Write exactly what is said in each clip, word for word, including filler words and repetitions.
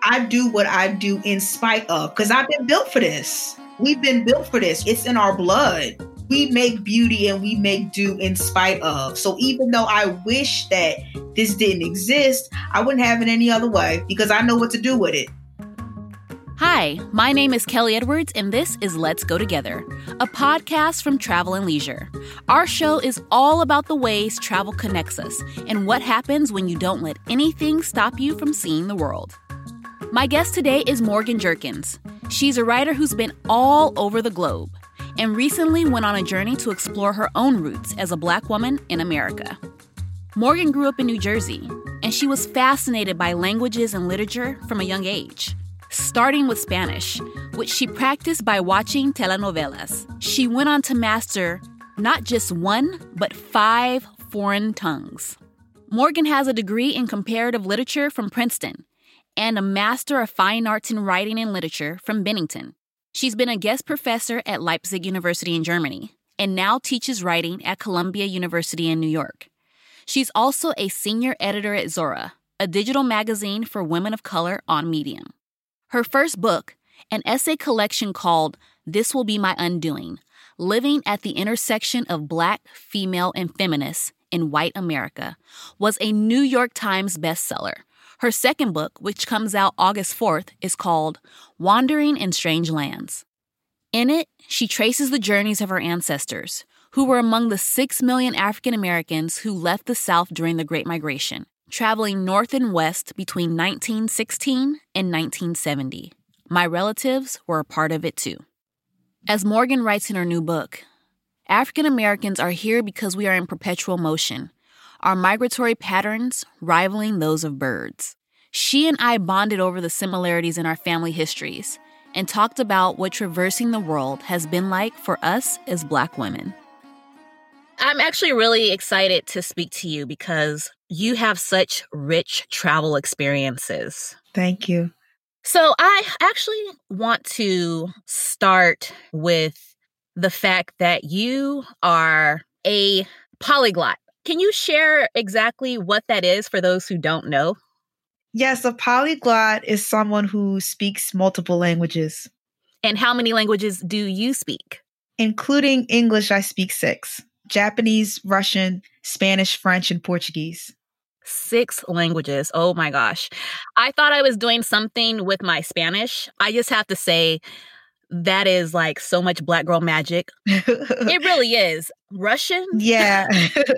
I do what I do in spite of, because I've been built for this. We've been built for this. It's in our blood. We make beauty and we make do in spite of. So even though I wish that this didn't exist, I wouldn't have it any other way because I know what to do with it. Hi, my name is Kelly Edwards, and this is Let's Go Together, a podcast from Travel and Leisure. Our show is all about the ways travel connects us and what happens when you don't let anything stop you from seeing the world. My guest today is Morgan Jerkins. She's a writer who's been all over the globe and recently went on a journey to explore her own roots as a Black woman in America. Morgan grew up in New Jersey, and she was fascinated by languages and literature from a young age. Starting with Spanish, which she practiced by watching telenovelas. She went on to master not just one, but five foreign tongues. Morgan has a degree in comparative literature from Princeton and a Master of Fine Arts in Writing and Literature from Bennington. She's been a guest professor at Leipzig University in Germany and now teaches writing at Columbia University in New York. She's also a senior editor at Zora, a digital magazine for women of color on Medium. Her first book, an essay collection called This Will Be My Undoing, Living at the Intersection of Black, Female, and Feminists in White America, was a New York Times bestseller. Her second book, which comes out August fourth, is called Wandering in Strange Lands. In it, she traces the journeys of her ancestors, who were among the six million African Americans who left the South during the Great Migration, traveling north and west between nineteen sixteen and nineteen seventy. My relatives were a part of it too. As Morgan writes in her new book, African Americans are here because we are in perpetual motion, our migratory patterns rivaling those of birds. She and I bonded over the similarities in our family histories and talked about what traversing the world has been like for us as Black women. I'm actually really excited to speak to you because you have such rich travel experiences. Thank you. So I actually want to start with the fact that you are a polyglot. Can you share exactly what that is for those who don't know? Yes, a polyglot is someone who speaks multiple languages. And how many languages do you speak? Including English, I speak six. Japanese, Russian, Spanish, French, and Portuguese. Six languages. Oh my gosh. I thought I was doing something with my Spanish. I just have to say that is like so much Black girl magic. It really is. Russian? Yeah.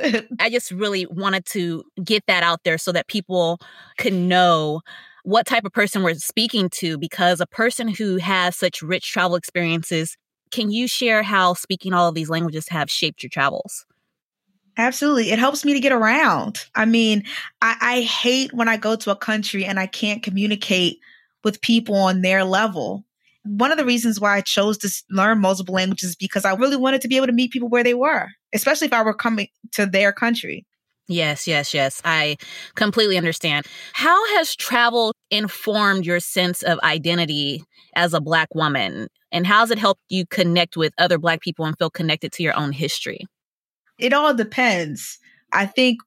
I just really wanted to get that out there so that people can know what type of person we're speaking to, because a person who has such rich travel experiences, can you share how speaking all of these languages have shaped your travels? Absolutely. It helps me to get around. I mean, I, I hate when I go to a country and I can't communicate with people on their level. One of the reasons why I chose to learn multiple languages is because I really wanted to be able to meet people where they were, especially if I were coming to their country. Yes, yes, yes. I completely understand. How has travel informed your sense of identity as a Black woman? And how has it helped you connect with other Black people and feel connected to your own history? It all depends. I think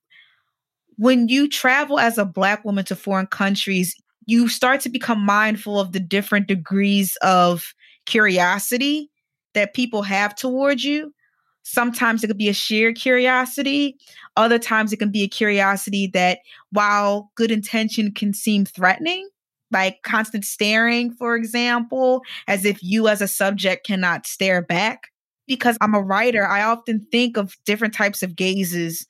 when you travel as a Black woman to foreign countries, you start to become mindful of the different degrees of curiosity that people have towards you. Sometimes it could be a shared curiosity. Other times it can be a curiosity that, while good intention can seem threatening, like constant staring, for example, as if you as a subject cannot stare back. Because I'm a writer, I often think of different types of gazes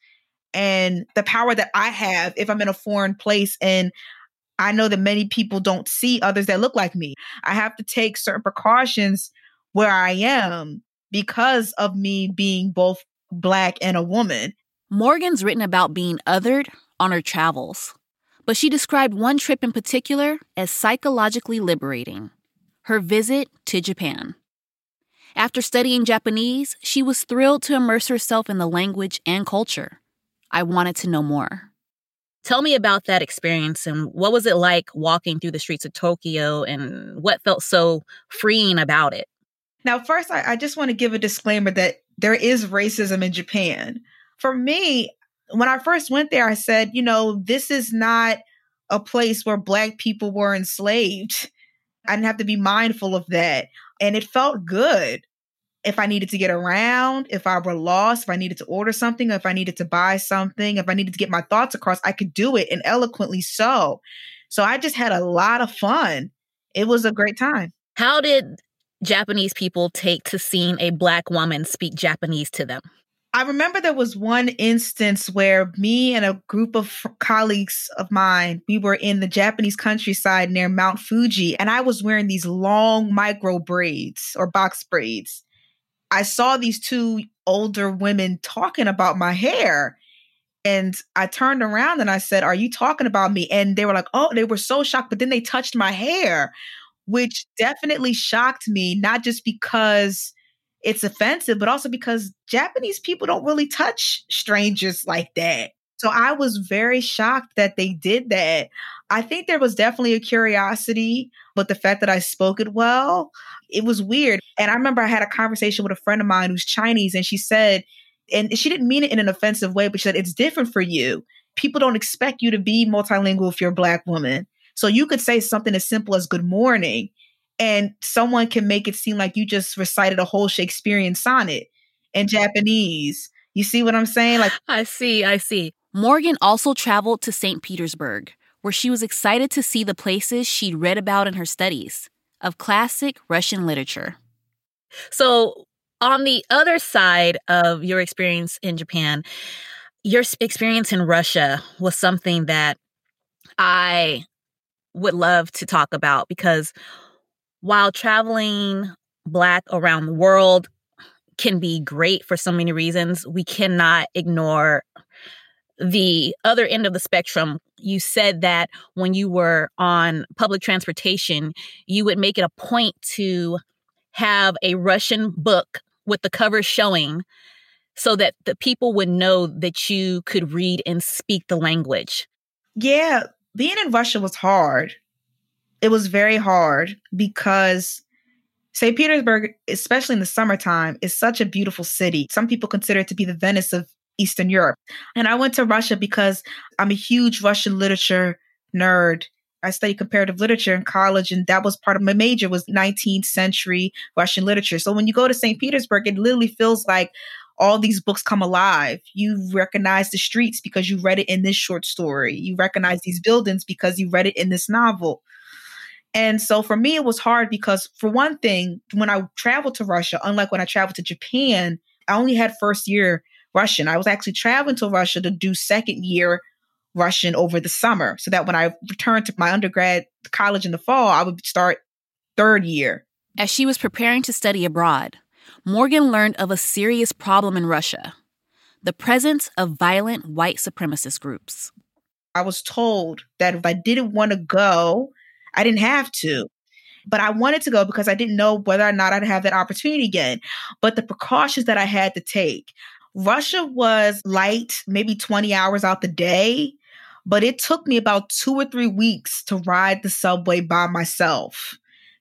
and the power that I have if I'm in a foreign place and I know that many people don't see others that look like me. I have to take certain precautions where I am because of me being both Black and a woman. Morgan's written about being othered on her travels, but she described one trip in particular as psychologically liberating, her visit to Japan. After studying Japanese, she was thrilled to immerse herself in the language and culture. I wanted to know more. Tell me about that experience and what was it like walking through the streets of Tokyo and what felt so freeing about it? Now, first, I, I just want to give a disclaimer that there is racism in Japan. For me, when I first went there, I said, you know, this is not a place where Black people were enslaved. I didn't have to be mindful of that. And it felt good. If I needed to get around, if I were lost, if I needed to order something, if I needed to buy something, if I needed to get my thoughts across, I could do it, and eloquently so. So I just had a lot of fun. It was a great time. How did Japanese people take to seeing a Black woman speak Japanese to them? I remember there was one instance where me and a group of colleagues of mine, we were in the Japanese countryside near Mount Fuji, and I was wearing these long micro braids or box braids. I saw these two older women talking about my hair, and I turned around and I said, "Are you talking about me?" And they were like, "Oh," they were so shocked, but then they touched my hair, which definitely shocked me, not just because it's offensive, but also because Japanese people don't really touch strangers like that. So I was very shocked that they did that. I think there was definitely a curiosity, but the fact that I spoke it well, it was weird. And I remember I had a conversation with a friend of mine who's Chinese, and she said, and she didn't mean it in an offensive way, but she said, it's different for you. People don't expect you to be multilingual if you're a Black woman. So you could say something as simple as good morning, and someone can make it seem like you just recited a whole Shakespearean sonnet in Japanese. You see what I'm saying? Like, I see, I see. Morgan also traveled to Saint Petersburg, where she was excited to see the places she'd read about in her studies of classic Russian literature. So on the other side of your experience in Japan, your experience in Russia was something that I would love to talk about, because while traveling Black around the world can be great for so many reasons, we cannot ignore the other end of the spectrum. You said that when you were on public transportation, you would make it a point to have a Russian book with the cover showing so that the people would know that you could read and speak the language. Yeah, being in Russia was hard. It was very hard because Saint Petersburg, especially in the summertime, is such a beautiful city. Some people consider it to be the Venice of Eastern Europe. And I went to Russia because I'm a huge Russian literature nerd. I studied comparative literature in college, and that was part of my major, was nineteenth century Russian literature. So when you go to Saint Petersburg, it literally feels like all these books come alive. You recognize the streets because you read it in this short story. You recognize these buildings because you read it in this novel. And so for me, it was hard because, for one thing, when I traveled to Russia, unlike when I traveled to Japan, I only had first year Russian. I was actually traveling to Russia to do second year Russian over the summer, so that when I returned to my undergrad college in the fall, I would start third year. As she was preparing to study abroad, Morgan learned of a serious problem in Russia: the presence of violent white supremacist groups. I was told that if I didn't want to go, I didn't have to. But I wanted to go because I didn't know whether or not I'd have that opportunity again. But the precautions that I had to take. Russia was light, maybe twenty hours out the day, but it took me about two or three weeks to ride the subway by myself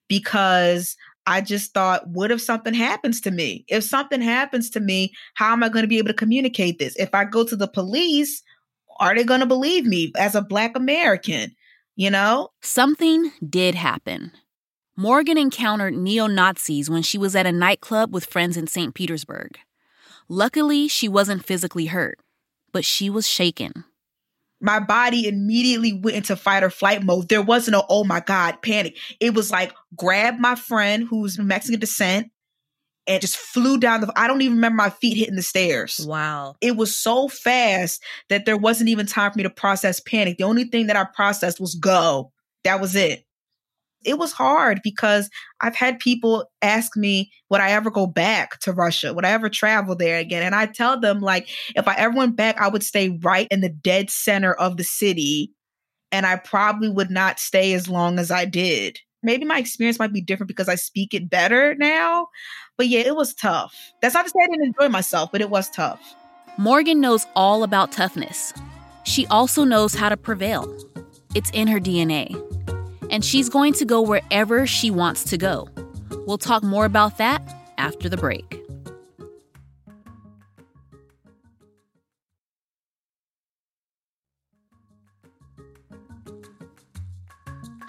because I just thought, what if something happens to me? If something happens to me, how am I going to be able to communicate this? If I go to the police, are they going to believe me as a Black American? You know? Something did happen. Morgan encountered neo-Nazis when she was at a nightclub with friends in Saint Petersburg. Luckily, she wasn't physically hurt, but she was shaken. My body immediately went into fight or flight mode. There wasn't a, oh my God, panic. It was like, grab my friend who's Mexican descent and just flew down the, I don't even remember my feet hitting the stairs. Wow. It was so fast that there wasn't even time for me to process panic. The only thing that I processed was go. That was it. It was hard because I've had people ask me, would I ever go back to Russia? Would I ever travel there again? And I tell them, like, if I ever went back, I would stay right in the dead center of the city. And I probably would not stay as long as I did. Maybe my experience might be different because I speak it better now. But yeah, it was tough. That's not to say I didn't enjoy myself, but it was tough. Morgan knows all about toughness. She also knows how to prevail. It's in her D N A. And she's going to go wherever she wants to go. We'll talk more about that after the break.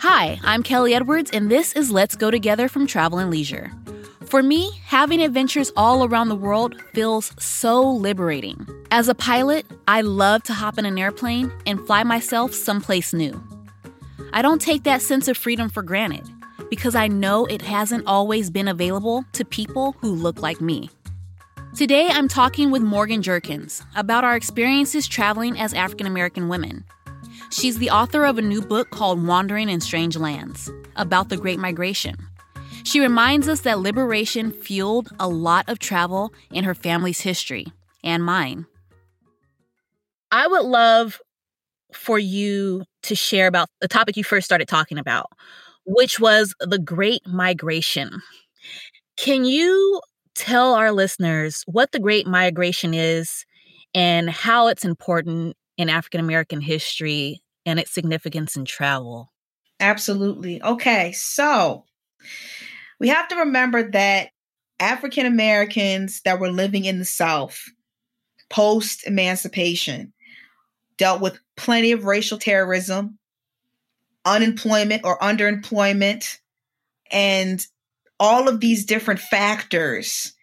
Hi, I'm Kelly Edwards, and this is Let's Go Together from Travel and Leisure. For me, having adventures all around the world feels so liberating. As a pilot, I love to hop in an airplane and fly myself someplace new. I don't take that sense of freedom for granted because I know it hasn't always been available to people who look like me. Today, I'm talking with Morgan Jerkins about our experiences traveling as African American women. She's the author of a new book called Wandering in Strange Lands, about the Great Migration. She reminds us that liberation fueled a lot of travel in her family's history, and mine. I would love for you to share about the topic you first started talking about, which was the Great Migration. Can you tell our listeners what the Great Migration is and how it's important in African American history and its significance in travel? Absolutely. Okay, so we have to remember that African Americans that were living in the South post-emancipation dealt with plenty of racial terrorism, unemployment or underemployment, and all of these different factors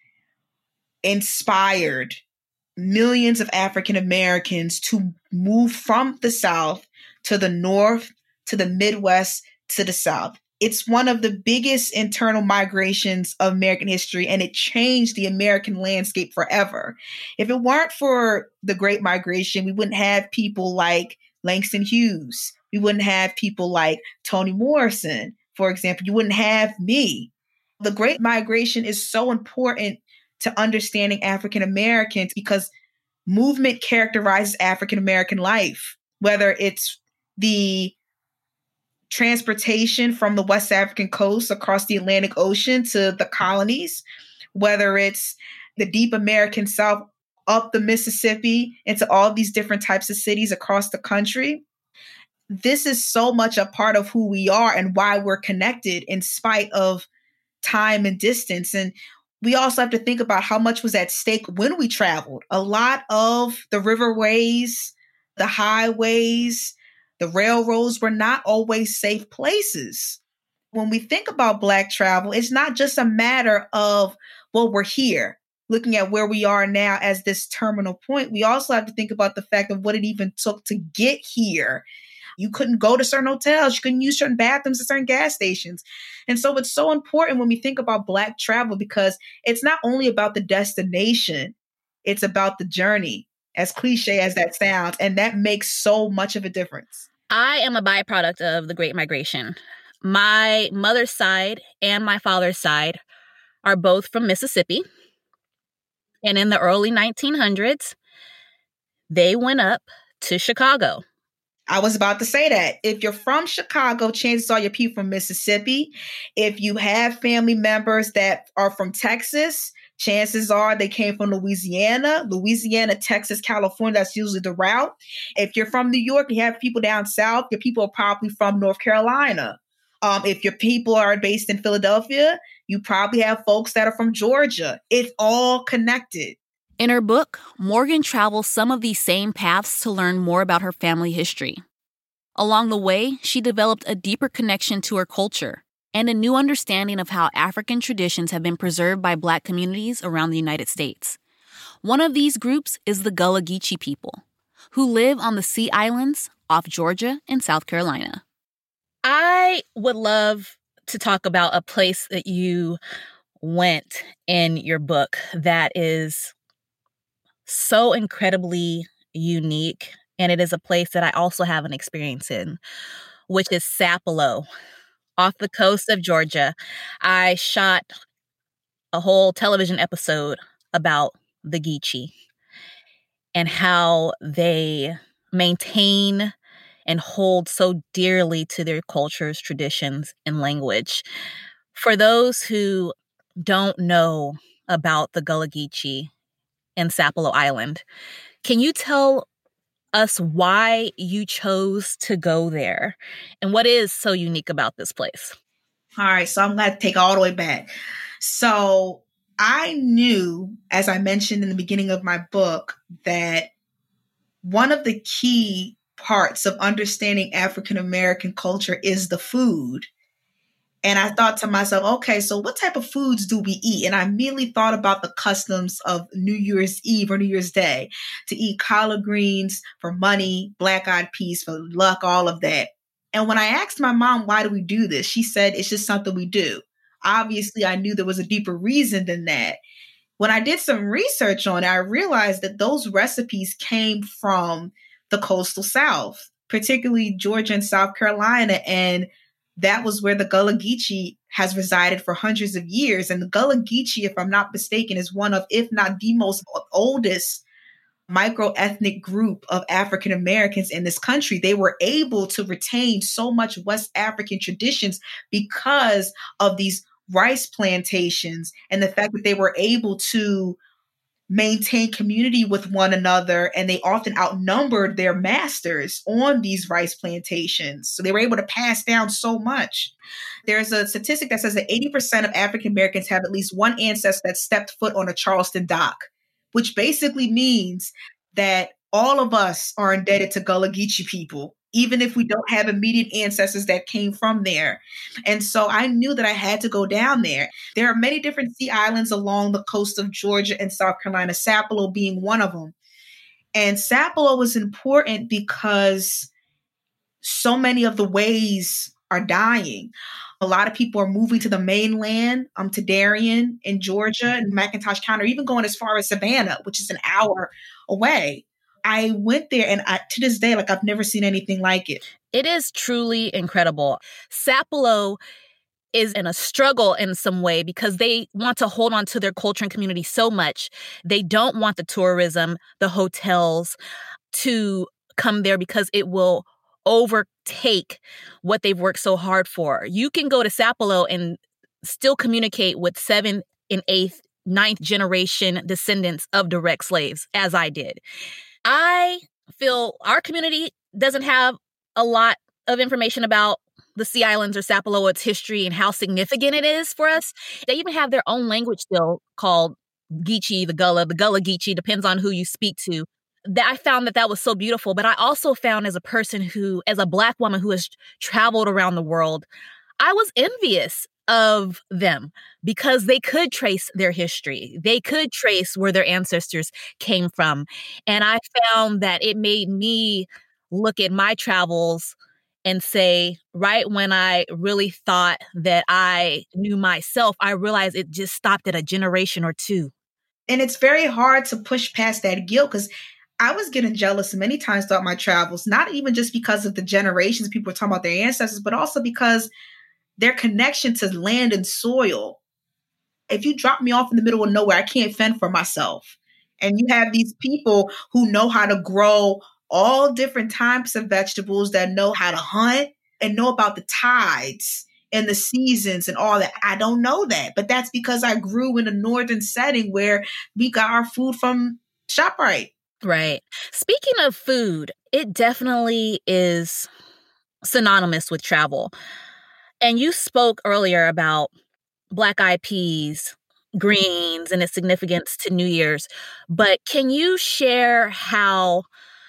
inspired millions of African Americans to move from the South to the North, to the Midwest, to the South. It's one of the biggest internal migrations of American history, and it changed the American landscape forever. If it weren't for the Great Migration, we wouldn't have people like Langston Hughes. We wouldn't have people like Toni Morrison, for example. You wouldn't have me. The Great Migration is so important to understanding African Americans because movement characterizes African American life, whether it's the transportation from the West African coast across the Atlantic Ocean to the colonies, whether it's the deep American South up the Mississippi into all these different types of cities across the country. This is so much a part of who we are and why we're connected in spite of time and distance. And we also have to think about how much was at stake when we traveled. A lot of the riverways, the highways, the railroads were not always safe places. When we think about Black travel, it's not just a matter of, well, we're here, looking at where we are now as this terminal point. We also have to think about the fact of what it even took to get here. You couldn't go to certain hotels. You couldn't use certain bathrooms at certain gas stations. And so it's so important when we think about Black travel because it's not only about the destination, it's about the journey, as cliche as that sounds. And that makes so much of a difference. I am a byproduct of the Great Migration. My mother's side and my father's side are both from Mississippi. And in the early nineteen hundreds, they went up to Chicago. I was about to say that. If you're from Chicago, chances are you're people from Mississippi. If you have family members that are from Texas, chances are they came from Louisiana, Louisiana, Texas, California. That's usually the route. If you're from New York, you have people down south. Your people are probably from North Carolina. Um, if your people are based in Philadelphia, you probably have folks that are from Georgia. It's all connected. In her book, Morgan travels some of these same paths to learn more about her family history. Along the way, she developed a deeper connection to her culture and a new understanding of how African traditions have been preserved by Black communities around the United States. One of these groups is the Gullah Geechee people, who live on the Sea Islands off Georgia and South Carolina. I would love to talk about a place that you went in your book that is so incredibly unique, and it is a place that I also have an experience in, which is Sapelo, off the coast of Georgia. I shot a whole television episode about the Geechee and how they maintain and hold so dearly to their cultures, traditions, and language. For those who don't know about the Gullah Geechee and Sapelo Island, can you tell us why you chose to go there and what is so unique about this place? All right, so I'm going to take all the way back. So I knew, as I mentioned in the beginning of my book, that one of the key parts of understanding African American culture is the food. And I thought to myself, okay, so what type of foods do we eat? And I immediately thought about the customs of New Year's Eve or New Year's Day to eat collard greens for money, black-eyed peas for luck, all of that. And when I asked my mom, why do we do this? She said, it's just something we do. Obviously, I knew there was a deeper reason than that. When I did some research on it, I realized that those recipes came from the coastal South, particularly Georgia and South Carolina. And that was where the Gullah Geechee has resided for hundreds of years. And the Gullah Geechee, if I'm not mistaken, is one of, if not the most oldest micro-ethnic group of African Americans in this country. They were able to retain so much West African traditions because of these rice plantations and the fact that they were able to maintain community with one another, and they often outnumbered their masters on these rice plantations. So they were able to pass down so much. There's a statistic that says that eighty percent of African Americans have at least one ancestor that stepped foot on a Charleston dock, which basically means that all of us are indebted to Gullah Geechee people, even if we don't have immediate ancestors that came from there. And so I knew that I had to go down there. There are many different sea islands along the coast of Georgia and South Carolina, Sapelo being one of them. And Sapelo was important because so many of the ways are dying. A lot of people are moving to the mainland, um, to Darien in Georgia and McIntosh County, or even going as far as Savannah, which is an hour away. I went there, and I, to this day, like I've never seen anything like it. It is truly incredible. Sapelo is in a struggle in some way because they want to hold on to their culture and community so much. They don't want the tourism, the hotels to come there because it will overtake what they've worked so hard for. You can go to Sapelo and still communicate with seventh and eighth, ninth generation descendants of direct slaves, as I did. I feel our community doesn't have a lot of information about the Sea Islands or Sapelo, its history and how significant it is for us. They even have their own language still called Geechee, the Gullah, the Gullah Geechee, depends on who you speak to. That I found that that was so beautiful. But I also found as a person who, as a Black woman who has traveled around the world, I was envious of them because they could trace their history. They could trace where their ancestors came from. And I found that it made me look at my travels and say, right when I really thought that I knew myself, I realized it just stopped at a generation or two. And it's very hard to push past that guilt because I was getting jealous many times throughout my travels, not even just because of the generations people were talking about their ancestors, but also because their connection to land and soil. If you drop me off in the middle of nowhere, I can't fend for myself. And you have these people who know how to grow all different types of vegetables, that know how to hunt and know about the tides and the seasons and all that. I don't know that, but that's because I grew in a northern setting where we got our food from ShopRite. Right. Speaking of food, it definitely is synonymous with travel. And you spoke earlier about black-eyed peas, greens, and its significance to New Year's. But can you share how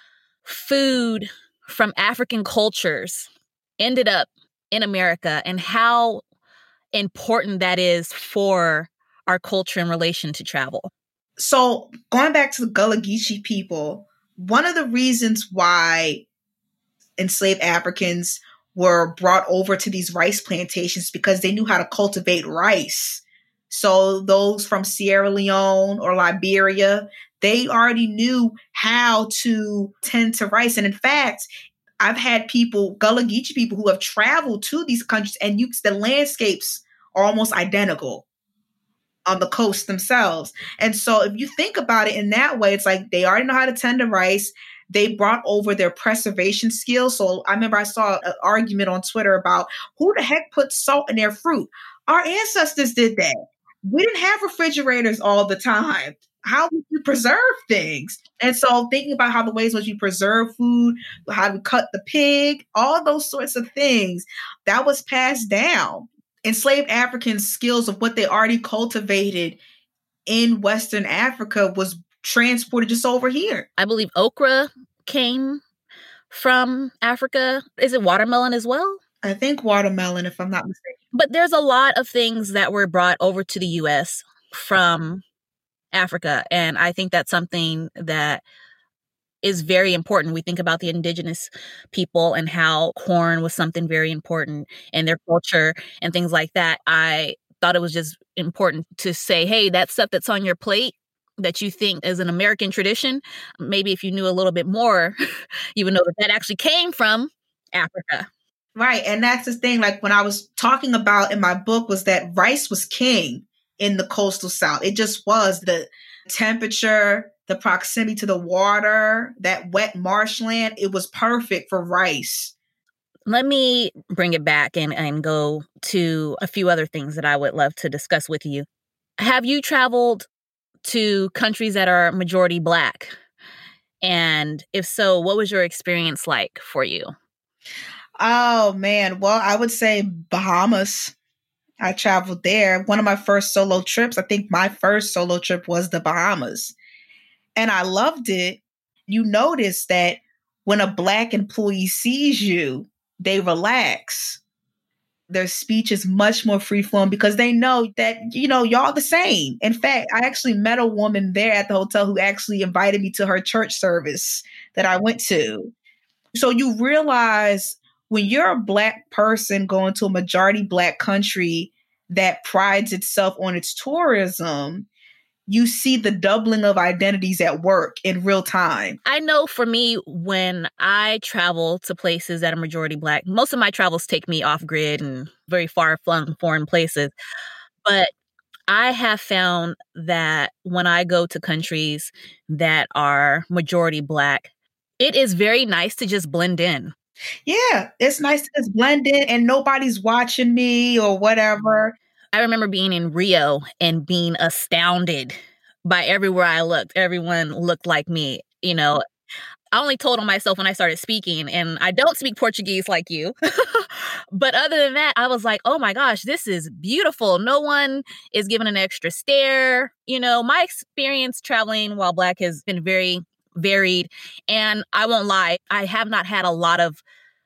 food from African cultures ended up in America and how important that is for our culture in relation to travel? So going back to the Gullah Geechee people, one of the reasons why enslaved Africans were brought over to these rice plantations because they knew how to cultivate rice. So those from Sierra Leone or Liberia, they already knew how to tend to rice. And in fact, I've had people, Gullah Geechee people, who have traveled to these countries, and you, the landscapes are almost identical on the coast themselves. And so if you think about it in that way, it's like they already know how to tend to rice. They brought over their preservation skills. So I remember I saw an argument on Twitter about who the heck put salt in their fruit. Our ancestors did that. We didn't have refrigerators all the time. How would you preserve things? And so thinking about how the ways in which you preserve food, how we cut the pig, all those sorts of things, that was passed down. Enslaved Africans' skills of what they already cultivated in Western Africa was transported just over here. I believe okra came from Africa. Is it watermelon as well? I think watermelon, if I'm not mistaken. But there's a lot of things that were brought over to the U S from Africa. And I think that's something that is very important. We think about the indigenous people and how corn was something very important in their culture and things like that. I thought it was just important to say, hey, that stuff that's on your plate that you think is an American tradition, maybe if you knew a little bit more, you would know that that actually came from Africa. Right. And that's the thing, like when I was talking about in my book was that rice was king in the coastal South. It just was the temperature, the proximity to the water, that wet marshland. It was perfect for rice. Let me bring it back and, and go to a few other things that I would love to discuss with you. Have you traveled to countries that are majority Black? And if so, what was your experience like for you? Oh, man. Well, I would say Bahamas. I traveled there. One of my first solo trips, I think my first solo trip was the Bahamas. And I loved it. You notice that when a Black employee sees you, they relax. Their speech is much more free-flowing because they know that, you know, y'all the same. In fact, I actually met a woman there at the hotel who actually invited me to her church service that I went to. So you realize when you're a Black person going to a majority Black country that prides itself on its tourism, you see the doubling of identities at work in real time. I know for me, when I travel to places that are majority Black, most of my travels take me off grid and very far flung foreign places. But I have found that when I go to countries that are majority Black, it is very nice to just blend in. Yeah, it's nice to just blend in and nobody's watching me or whatever. I remember being in Rio and being astounded by everywhere I looked. Everyone looked like me. You know, I only told on myself when I started speaking, and I don't speak Portuguese like you. But other than that, I was like, oh my gosh, this is beautiful. No one is giving an extra stare. You know, my experience traveling while Black has been very varied. And I won't lie, I have not had a lot of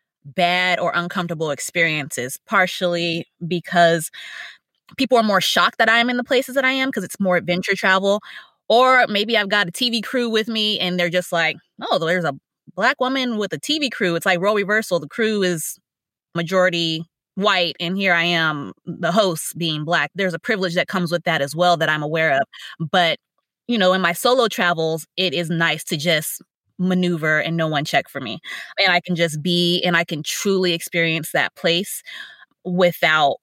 bad or uncomfortable experiences, partially because people are more shocked that I am in the places that I am because it's more adventure travel. Or maybe I've got a T V crew with me and they're just like, oh, there's a Black woman with a T V crew. It's like role reversal. The crew is majority white and here I am, the host, being Black. There's a privilege that comes with that as well that I'm aware of. But, you know, in my solo travels, it is nice to just maneuver and no one check for me. And I can just be and I can truly experience that place without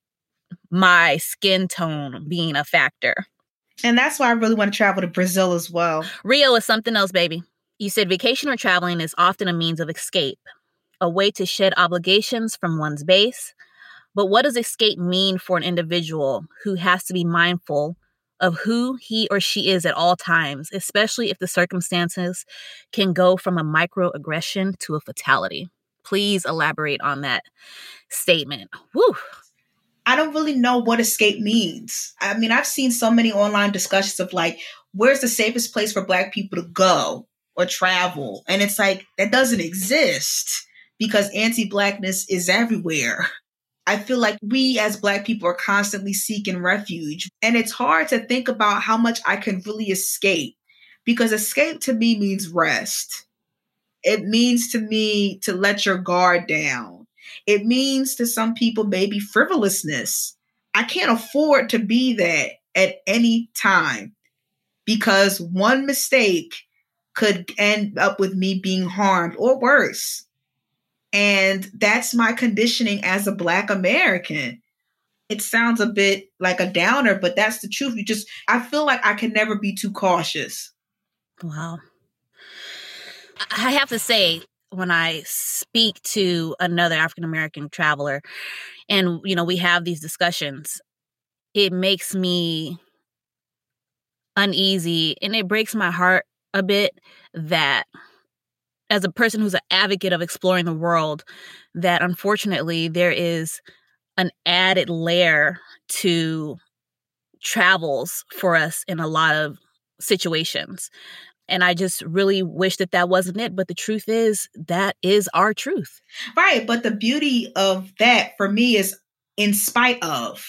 my skin tone being a factor. And that's why I really want to travel to Brazil as well. Rio is something else, baby. You said vacation or traveling is often a means of escape, a way to shed obligations from one's base. But what does escape mean for an individual who has to be mindful of who he or she is at all times, especially if the circumstances can go from a microaggression to a fatality? Please elaborate on that statement. Woo. I don't really know what escape means. I mean, I've seen so many online discussions of like, where's the safest place for Black people to go or travel? And it's like, that doesn't exist because anti-Blackness is everywhere. I feel like we as Black people are constantly seeking refuge. And it's hard to think about how much I can really escape because escape to me means rest. It means to me to let your guard down. It means to some people maybe frivolousness. I can't afford to be that at any time because one mistake could end up with me being harmed or worse. And that's my conditioning as a Black American. It sounds a bit like a downer, but that's the truth. You just, I feel like I can never be too cautious. Wow. I have to say, when I speak to another African-American traveler and, you know, we have these discussions, it makes me uneasy and it breaks my heart a bit that as a person who's an advocate of exploring the world, that unfortunately there is an added layer to travels for us in a lot of situations. And I just really wish that that wasn't it. But the truth is, that is our truth. Right. But the beauty of that for me is in spite of.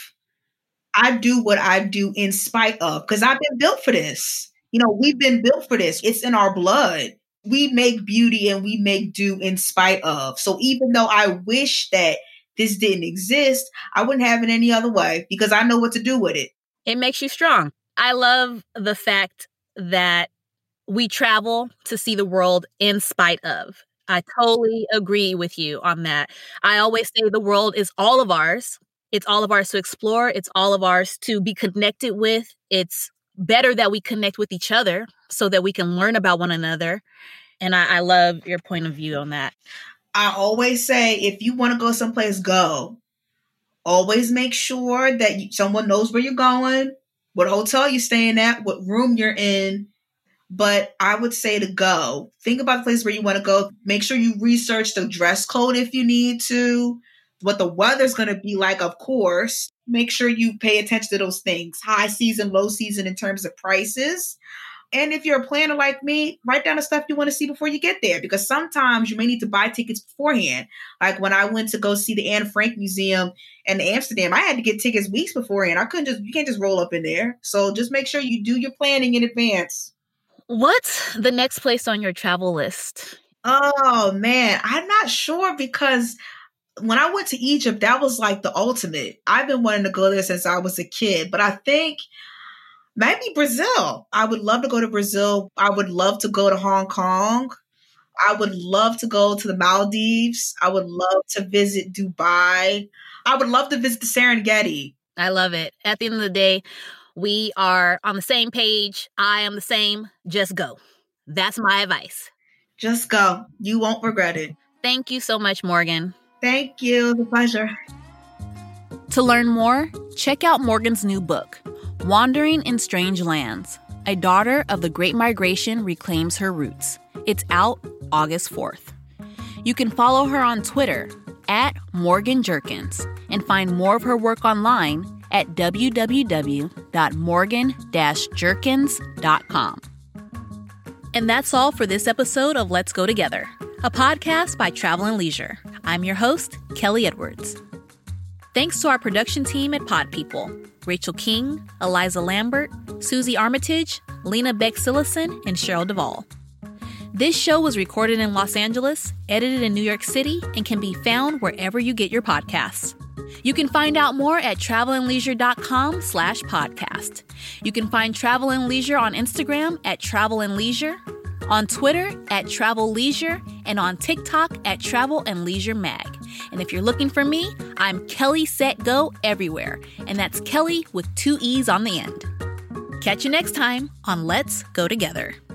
I do what I do in spite of, because I've been built for this. You know, we've been built for this. It's in our blood. We make beauty and we make do in spite of. So even though I wish that this didn't exist, I wouldn't have it any other way because I know what to do with it. It makes you strong. I love the fact that we travel to see the world in spite of. I totally agree with you on that. I always say the world is all of ours. It's all of ours to explore. It's all of ours to be connected with. It's better that we connect with each other so that we can learn about one another. And I, I love your point of view on that. I always say, if you want to go someplace, go. Always make sure that you, someone knows where you're going, what hotel you're staying at, what room you're in. But I would say to go. Think about the place where you want to go. Make sure you research the dress code if you need to. What the weather's going to be like, of course. Make sure you pay attention to those things. High season, low season in terms of prices. And if you're a planner like me, write down the stuff you want to see before you get there. Because sometimes you may need to buy tickets beforehand. Like when I went to go see the Anne Frank Museum in Amsterdam, I had to get tickets weeks beforehand. I couldn't just, you can't just roll up in there. So just make sure you do your planning in advance. What's the next place on your travel list? Oh, man. I'm not sure because when I went to Egypt, that was like the ultimate. I've been wanting to go there since I was a kid, but I think maybe Brazil. I would love to go to Brazil. I would love to go to Hong Kong. I would love to go to the Maldives. I would love to visit Dubai. I would love to visit the Serengeti. I love it. At the end of the day, we are on the same page. I am the same. Just go. That's my advice. Just go. You won't regret it. Thank you so much, Morgan. Thank you. It's a pleasure. To learn more, check out Morgan's new book, Wandering in Strange Lands. A daughter of the Great Migration reclaims her roots. It's out August fourth. You can follow her on Twitter at Morgan Jerkins and find more of her work online at w w w dot morgan dash jerkins dot com. And that's all for this episode of Let's Go Together, a podcast by Travel and Leisure. I'm your host, Kelly Edwards. Thanks to our production team at Pod People, Rachel King, Eliza Lambert, Susie Armitage, Lena Beck-Sillison, and Cheryl Duvall. This show was recorded in Los Angeles, edited in New York City, and can be found wherever you get your podcasts. You can find out more at travelandleisure.com slash podcast. You can find Travel and Leisure on Instagram at Travel and Leisure, on Twitter at Travel Leisure, and on TikTok at Travel and Leisure Mag. And if you're looking for me, I'm Kelly Set Go everywhere. And that's Kelly with two E's on the end. Catch you next time on Let's Go Together.